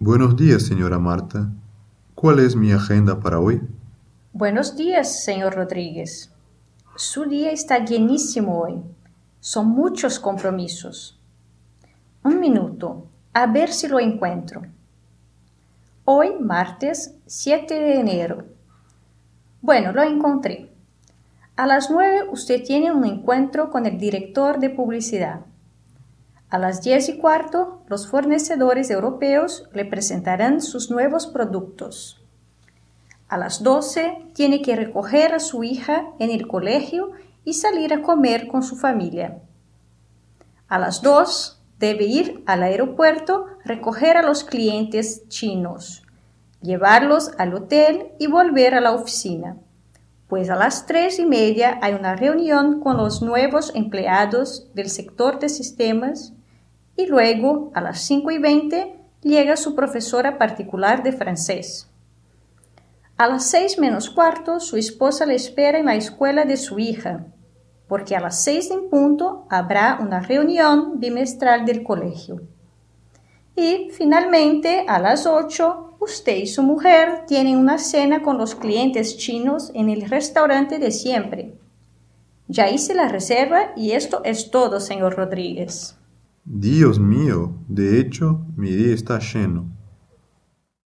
Buenos días, señora Marta. ¿Cuál es mi agenda para hoy? Buenos días, señor Rodríguez. Su día está llenísimo hoy. Son muchos compromisos. Un minuto, a ver si lo encuentro. Hoy, martes 7 de enero. Bueno, lo encontré. A las 9 usted tiene un encuentro con el director de publicidad. A las 10:15, los fornecedores europeos le presentarán sus nuevos productos. A las 12 tiene que recoger a su hija en el colegio y salir a comer con su familia. A las 2 debe ir al aeropuerto, recoger a los clientes chinos, llevarlos al hotel y volver a la oficina. Pues a las 3:30 hay una reunión con los nuevos empleados del sector de sistemas y luego a las 5:20 llega su profesora particular de francés. A las 6:15 su esposa le espera en la escuela de su hija, porque a las 6 en punto habrá una reunión bimestral del colegio. Y finalmente a las 8 usted y su mujer tienen una cena con los clientes chinos en el restaurante de siempre. Ya hice la reserva y esto es todo, señor Rodríguez. Dios mío, de hecho, mi día está lleno.